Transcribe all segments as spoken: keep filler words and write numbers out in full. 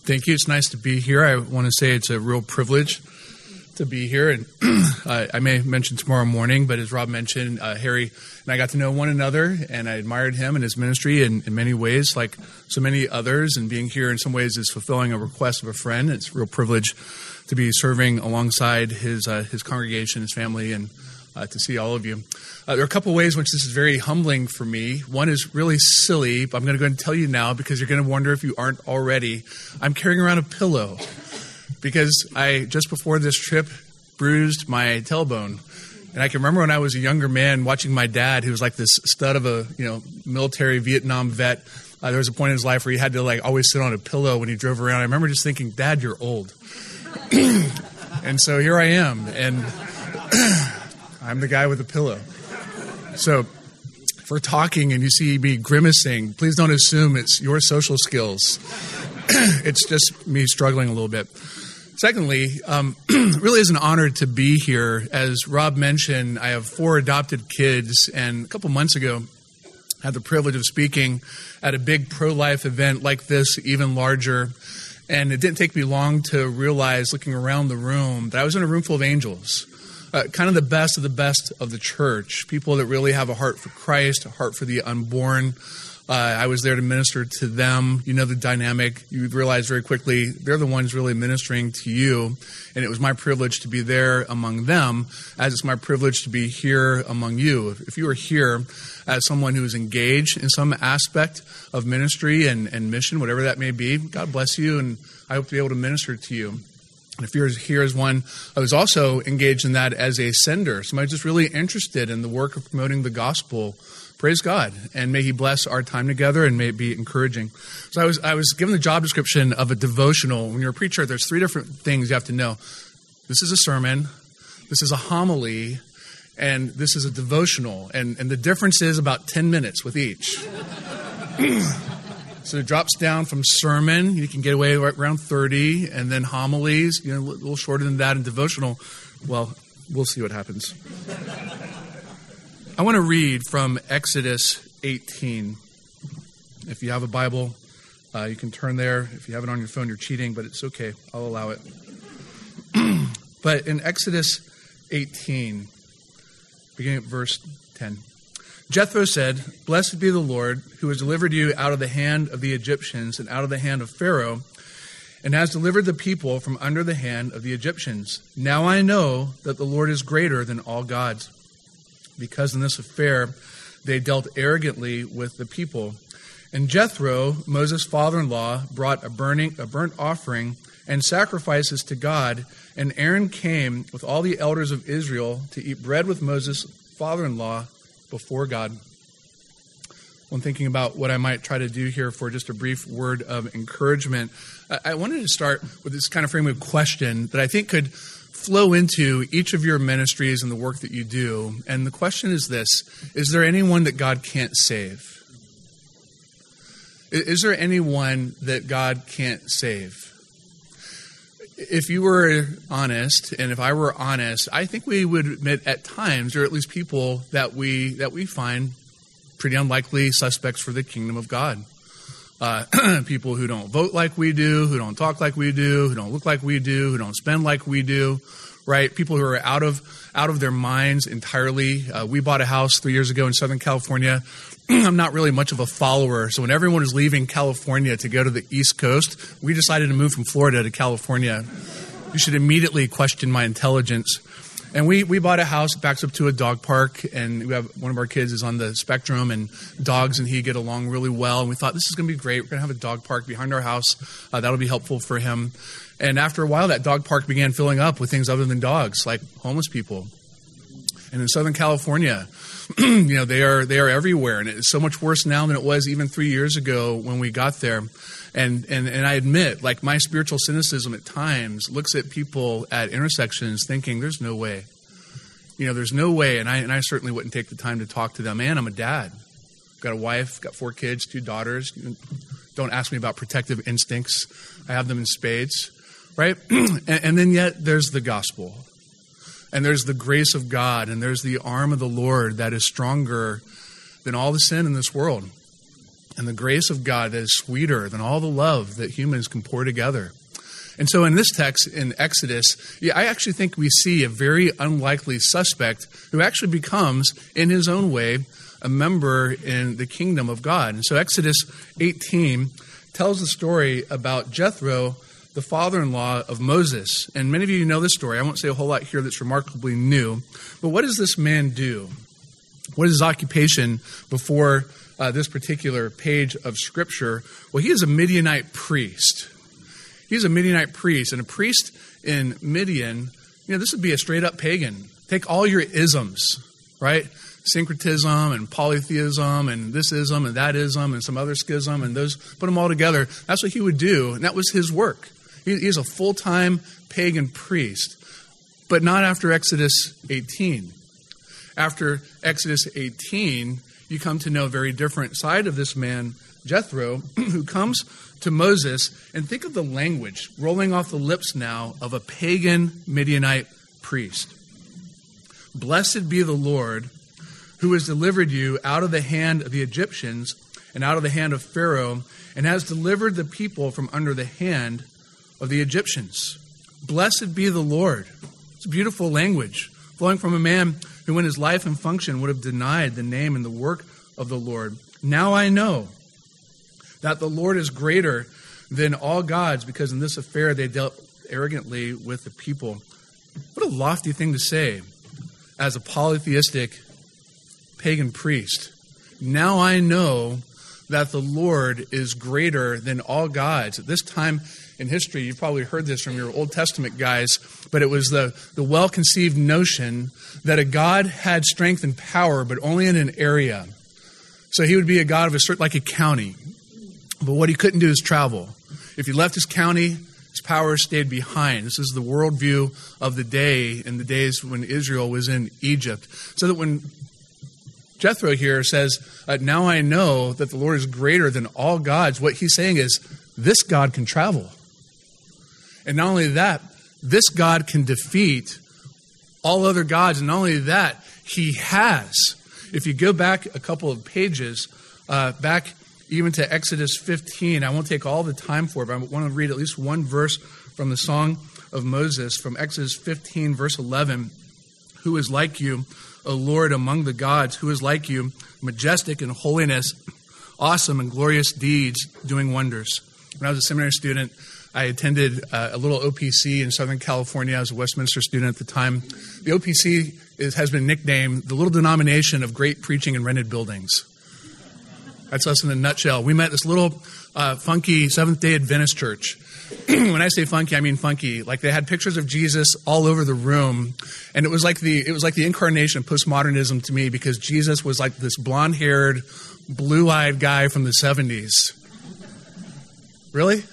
Thank you. It's nice to be here. I want to say it's a real privilege to be here. And uh, I may mention tomorrow morning, but as Rob mentioned, uh, Harry and I got to know one another, and I admired him and his ministry in, in many ways, like so many others. And being here in some ways is fulfilling a request of a friend. It's a real privilege to be serving alongside his uh, his congregation, his family, and uh, to see all of you. Uh, there are a couple ways in which this is very humbling for me. One is really silly, but I'm going to go ahead and tell you now because you're going to wonder if you aren't already. I'm carrying around a pillow because I, just before this trip, bruised my tailbone. And I can remember when I was a younger man watching my dad, who was like this stud of a you know military Vietnam vet. Uh, there was a point in his life where he had to like always sit on a pillow when he drove around. I remember just thinking, Dad, you're old. And so here I am, and I'm the guy with the pillow. So if we're talking and you see me grimacing, please don't assume it's your social skills. It's just me struggling a little bit. Secondly, um, really is an honor to be here. As Rob mentioned, I have four adopted kids, and a couple months ago, I had the privilege of speaking at a big pro-life event like this, even larger. And it didn't take me long to realize, looking around the room, that I was in a room full of angels. Uh, kind of the best of the best of the church, people that really have a heart for Christ, a heart for the unborn. Uh, I was there to minister to them. You know the dynamic. You realize very quickly they're the ones really ministering to you, and it was my privilege to be there among them, as it's my privilege to be here among you. If, if you are here as someone who is engaged in some aspect of ministry and, and mission, whatever that may be, God bless you, and I hope to be able to minister to you. If you're here as one I was also engaged in that as a sender, somebody just really interested in the work of promoting the gospel, praise God, and may He bless our time together, and may it be encouraging. So I was I was given the job description of a devotional. When you're a preacher, there's three different things you have to know. This is a sermon, this is a homily, and this is a devotional. And, and the difference is about ten minutes with each. So it drops down from sermon, you can get away right around thirty, and then homilies, you know, a little shorter than that, and devotional, well, we'll see what happens. I want to read from Exodus eighteen. If you have a Bible, uh, you can turn there. If you have it on your phone, you're cheating, but it's okay. I'll allow it. But in Exodus eighteen, beginning at verse ten, Jethro said, "Blessed be the Lord, who has delivered you out of the hand of the Egyptians and out of the hand of Pharaoh, and has delivered the people from under the hand of the Egyptians. Now I know that the Lord is greater than all gods, because in this affair they dealt arrogantly with the people." And Jethro, Moses' father-in-law, brought a burning, a burnt offering and sacrifices to God, and Aaron came with all the elders of Israel to eat bread with Moses' father-in-law before God. When thinking about what I might try to do here for just a brief word of encouragement, I wanted to start with this kind of frame of question that I think could flow into each of your ministries and the work that you do. And the question is this: is there anyone that God can't save? Is there anyone that God can't save? If you were honest, and if I were honest, I think we would admit at times, or at least people that we that we find pretty unlikely suspects for the kingdom of God. Uh, people who don't vote like we do, who don't talk like we do, who don't look like we do, who don't spend like we do, right? People who are out of out of their minds entirely. Uh, we bought a house three years ago in Southern California. I'm not really much of a follower, so when everyone was leaving California to go to the East Coast, we decided to move from Florida to California. You should immediately question my intelligence. And we, we bought a house that backs up to a dog park, and we have one of our kids is on the spectrum, and dogs and he get along really well. And we thought, this is going to be great. We're going to have a dog park behind our house. Uh, that'll be helpful for him. And after a while, that dog park began filling up with things other than dogs, like homeless people. And in Southern California, you know, they are they are everywhere, and it's so much worse now than it was even three years ago when we got there. And and and I admit, like, my spiritual cynicism at times looks at people at intersections thinking, there's no way. You know, there's no way, and I and I certainly wouldn't take the time to talk to them. Man, I'm a dad. I've got a wife, got four kids, two daughters. Don't ask me about protective instincts. I have them in spades, right? and, and then yet there's the gospel. And there's the grace of God, and there's the arm of the Lord that is stronger than all the sin in this world. and the grace of God that is sweeter than all the love that humans can pour together. And so in this text, in Exodus, yeah, I actually think we see a very unlikely suspect who actually becomes, in his own way, a member in the kingdom of God. And so Exodus eighteen tells the story about Jethro, the father-in-law of Moses. And many of you know this story. I won't say a whole lot here that's remarkably new. But what does this man do? What is his occupation before uh, this particular page of Scripture? Well, he is a Midianite priest. He's a Midianite priest, and a priest in Midian, you know, this would be a straight-up pagan. Take all your isms, right? Syncretism and polytheism and this ism and that ism and some other schism, and those, put them all together. That's what he would do, and that was his work. He, he's a full-time pagan priest, but not after Exodus eighteen. After Exodus eighteen, you come to know a very different side of this man, Jethro, who comes to Moses, and think of the language rolling off the lips now of a pagan Midianite priest. Blessed be the Lord who has delivered you out of the hand of the Egyptians and out of the hand of Pharaoh, and has delivered the people from under the hand of the Egyptians. Blessed be the Lord. It's a beautiful language flowing from a man who in his life and function would have denied the name and the work of the Lord. Now I know that the Lord is greater than all gods, because in this affair they dealt arrogantly with the people. What a lofty thing to say as a polytheistic pagan priest. Now I know that the Lord is greater than all gods. At this time in history, you've probably heard this from your Old Testament guys, but it was the, the well-conceived notion that a god had strength and power, but only in an area. So he would be a god of a certain, like a county. But what he couldn't do is travel. If he left his county, his power stayed behind. This is the worldview of the day in the days when Israel was in Egypt. So that when Jethro here says, uh, now I know that the Lord is greater than all gods, what he's saying is, this God can travel. And not only that, this God can defeat all other gods. And not only that, he has. If you go back a couple of pages, uh, back even to Exodus fifteen, I won't take all the time for it, but I want to read at least one verse from the Song of Moses, from Exodus fifteen, verse eleven. Who is like you, O Lord, among the gods? Who is like you, majestic in holiness, awesome in glorious deeds, doing wonders? When I was a seminary student, I attended uh, a little O P C in Southern California. I was a Westminster student at the time. The O P C is, has been nicknamed the little denomination of great preaching in rented buildings. That's us in a nutshell. We met this little uh, funky Seventh-day Adventist church. When I say funky, I mean funky. Like, they had pictures of Jesus all over the room, and it was like the it was like the incarnation of postmodernism to me, because Jesus was like this blonde-haired, blue-eyed guy from the seventies. Really?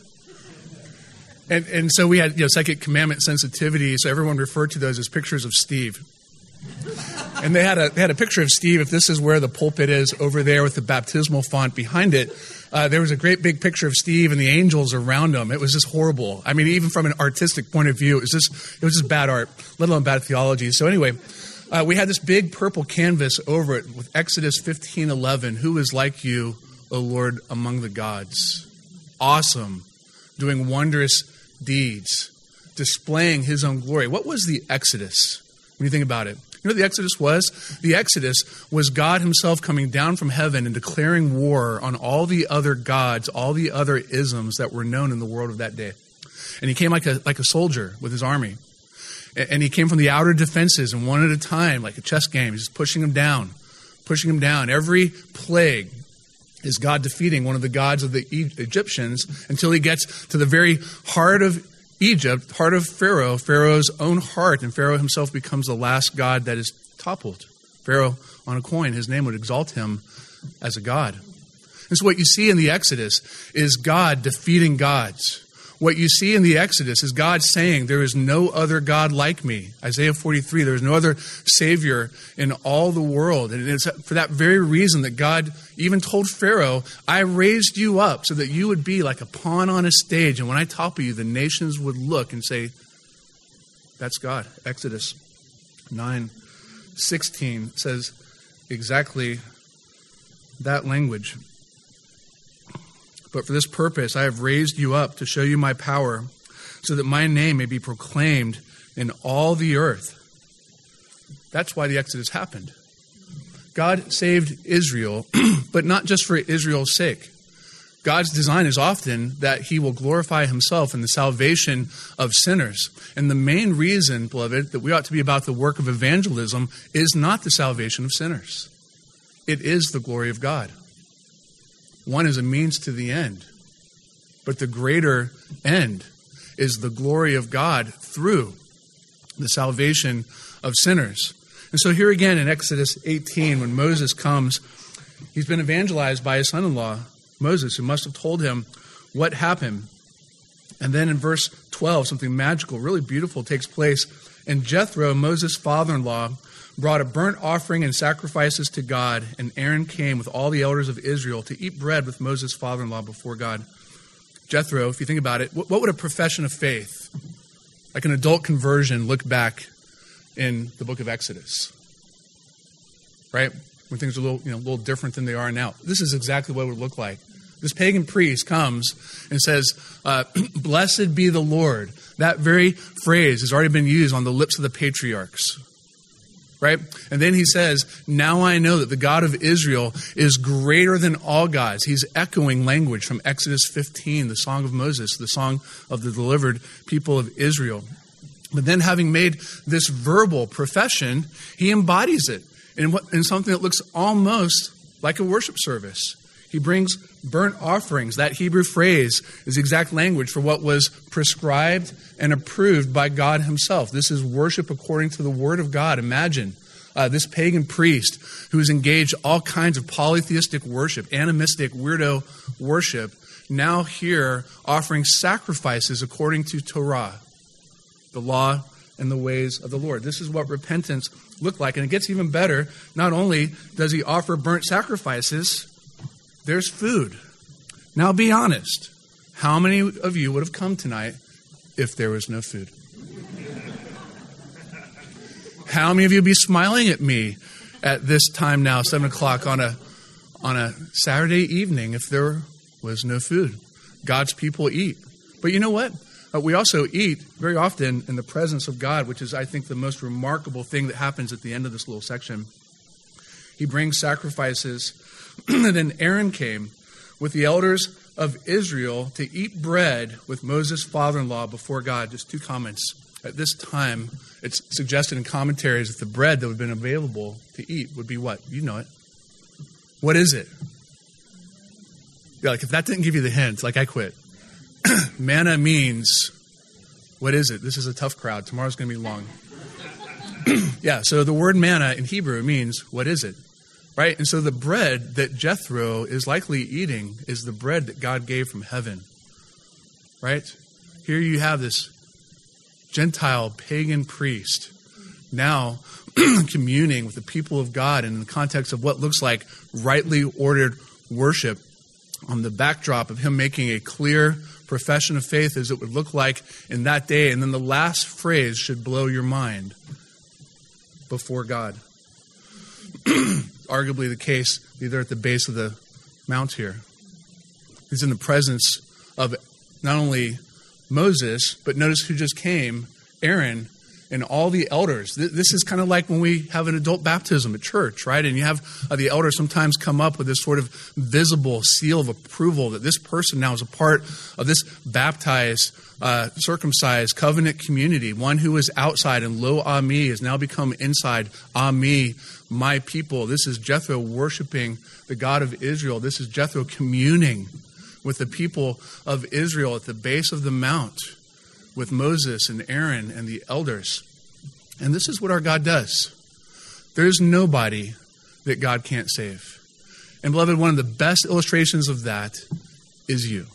And and so we had, you know, second commandment sensitivity, so everyone referred to those as pictures of Steve. And they had a they had a picture of Steve. If this is where the pulpit is, over there with the baptismal font behind it, uh, there was a great big picture of Steve and the angels around him. It was just horrible. I mean, even from an artistic point of view, it was just it was just bad art, let alone bad theology. So anyway, uh, we had this big purple canvas over it with Exodus fifteen eleven. Who is like you, O Lord, among the gods? Awesome, doing wondrous deeds, displaying his own glory. What was the Exodus when you think about it? You know what the Exodus was? The Exodus was God himself coming down from heaven and declaring war on all the other gods, all the other isms that were known in the world of that day. And he came like a like a soldier with his army. And he came from the outer defenses, and one at a time, like a chess game, he's just pushing them down, pushing them down. Every plague is God defeating one of the gods of the Egyptians until he gets to the very heart of Egypt, heart of Pharaoh, Pharaoh's own heart, and Pharaoh himself becomes the last god that is toppled. Pharaoh, on a coin, his name would exalt him as a god. And so what you see in the Exodus is God defeating gods. What you see in the Exodus is God saying, there is no other God like me. Isaiah forty-three, there is no other Savior in all the world. And it's for that very reason that God even told Pharaoh, I raised you up so that you would be like a pawn on a stage. And when I topple you, the nations would look and say, that's God. Exodus nine sixteen says exactly that language. But for this purpose I have raised you up to show you my power, so that my name may be proclaimed in all the earth. That's why the Exodus happened. God saved Israel, but not just for Israel's sake. God's design is often that he will glorify himself in the salvation of sinners. And the main reason, beloved, that we ought to be about the work of evangelism is not the salvation of sinners. It is the glory of God. One is a means to the end, but the greater end is the glory of God through the salvation of sinners. And so here again in Exodus eighteen, when Moses comes, he's been evangelized by his son-in-law, Moses, who must have told him what happened. And then in verse twelve, something magical, really beautiful takes place. And Jethro, Moses' father-in-law, brought a burnt offering and sacrifices to God, and Aaron came with all the elders of Israel to eat bread with Moses' father-in-law before God. Jethro, if you think about it, what would a profession of faith, like an adult conversion, look back in the book of Exodus? Right? When things are a little, you know, a little different than they are now. This is exactly what it would look like. This pagan priest comes and says, uh, blessed be the Lord. That very phrase has already been used on the lips of the patriarchs. Right? And then he says, now I know that the God of Israel is greater than all gods. He's echoing language from Exodus fifteen, the song of Moses, the song of the delivered people of Israel. But then having made this verbal profession, he embodies it in, what, in something that looks almost like a worship service. He brings burnt offerings. That Hebrew phrase is the exact language for what was prescribed and approved by God himself. This is worship according to the word of God. Imagine uh, this pagan priest who has engaged all kinds of polytheistic worship, animistic, weirdo worship, now here offering sacrifices according to Torah, the law and the ways of the Lord. This is what repentance looked like. And it gets even better. Not only does he offer burnt sacrifices, there's food. Now be honest. How many of you would have come tonight if there was no food? How many of you would be smiling at me at this time now, seven o'clock on a on a Saturday evening, if there was no food? God's people eat. But you know what? Uh, we also eat very often in the presence of God, which is, I think, the most remarkable thing that happens at the end of this little section. He brings sacrifices. And then Aaron came with the elders of Israel to eat bread with Moses' father-in-law before God. Just two comments. At this time, it's suggested in commentaries that the bread that would have been available to eat would be what? You know it. What is it? Yeah, like if that didn't give you the hint, like I quit. Manna means, what is it? This is a tough crowd. Tomorrow's going to be long. Yeah, so the word manna in Hebrew means, what is it? Right? And so the bread that Jethro is likely eating is the bread that God gave from heaven. Right? Here you have this Gentile pagan priest now communing with the people of God in the context of what looks like rightly ordered worship on the backdrop of him making a clear profession of faith as it would look like in that day. And then the last phrase should blow your mind. Before God. Arguably the case either at the base of the mount here. He's in the presence of not only Moses, but notice who just came, Aaron, and all the elders. This is kind of like when we have an adult baptism at church, right? And you have uh, the elders sometimes come up with this sort of visible seal of approval that this person now is a part of this baptized, uh, circumcised covenant community. One who is outside and lo ami has now become inside. Ami, my people. This is Jethro worshiping the God of Israel. This is Jethro communing with the people of Israel at the base of the mount with Moses and Aaron and the elders. And this is what our God does. There's nobody that God can't save. And beloved, one of the best illustrations of that is you.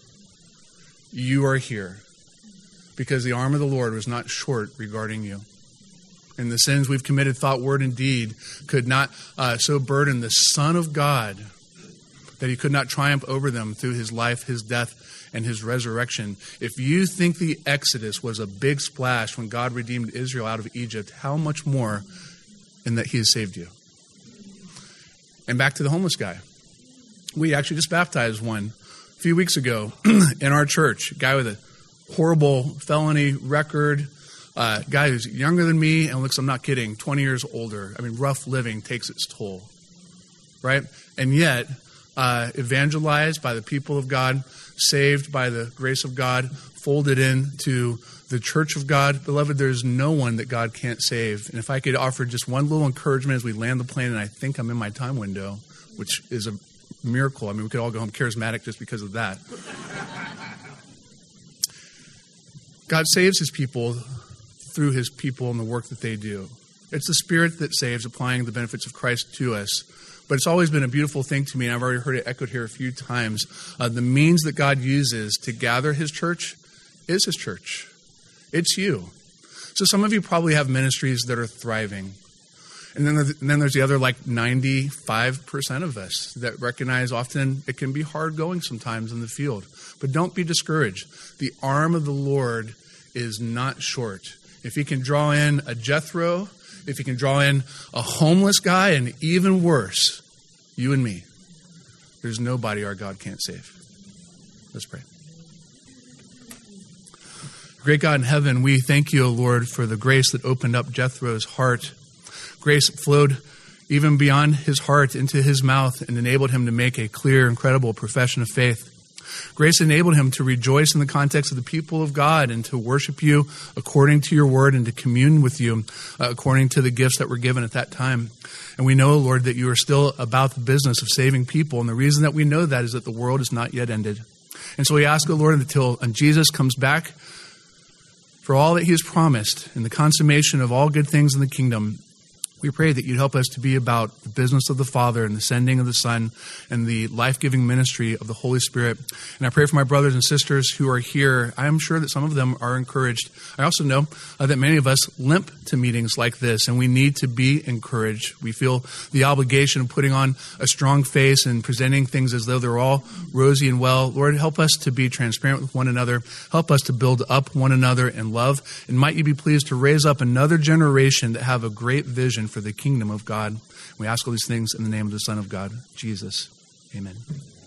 You are here because the arm of the Lord was not short regarding you. And the sins we've committed, thought, word, and deed, could not uh, so burden the Son of God that he could not triumph over them through his life, his death, and his resurrection. If you think the Exodus was a big splash when God redeemed Israel out of Egypt, how much more in that he has saved you? And back to the homeless guy. We actually just baptized one A few weeks ago in our church, a guy with a horrible felony record, a uh, guy who's younger than me and looks, I'm not kidding, twenty years older. I mean, rough living takes its toll, right? And yet, uh, evangelized by the people of God, saved by the grace of God, folded into the church of God. Beloved, there's no one that God can't save. And if I could offer just one little encouragement as we land the plane, and I think I'm in my time window, which is a miracle. I mean, we could all go home charismatic just because of that. God saves his people through his people and the work that they do. It's the Spirit that saves, applying the benefits of Christ to us. But it's always been a beautiful thing to me, and I've already heard it echoed here a few times. Uh, the means that God uses to gather his church is his church. It's you. So some of you probably have ministries that are thriving. And then, and then there's the other like ninety-five percent of us that recognize often it can be hard going sometimes in the field. But don't be discouraged. The arm of the Lord is not short. If he can draw in a Jethro, if he can draw in a homeless guy, and even worse, you and me, there's nobody our God can't save. Let's pray. Great God in heaven, we thank you, O Lord, for the grace that opened up Jethro's heart. Grace that flowed even beyond his heart into his mouth and enabled him to make a clear, incredible profession of faith. Grace enabled him to rejoice in the context of the people of God and to worship you according to your word and to commune with you uh, according to the gifts that were given at that time. And we know, Lord, that you are still about the business of saving people. And the reason that we know that is that the world is not yet ended. And so we ask, O Lord, until Jesus comes back for all that he has promised and the consummation of all good things in the kingdom, we pray that you'd help us to be about the business of the Father and the sending of the Son and the life-giving ministry of the Holy Spirit. And I pray for my brothers and sisters who are here. I am sure that some of them are encouraged. I also know uh, that many of us limp to meetings like this, and we need to be encouraged. We feel the obligation of putting on a strong face and presenting things as though they're all rosy and well. Lord, help us to be transparent with one another. Help us to build up one another in love. And might you be pleased to raise up another generation that have a great vision for the kingdom of God. We ask all these things in the name of the Son of God, Jesus. Amen.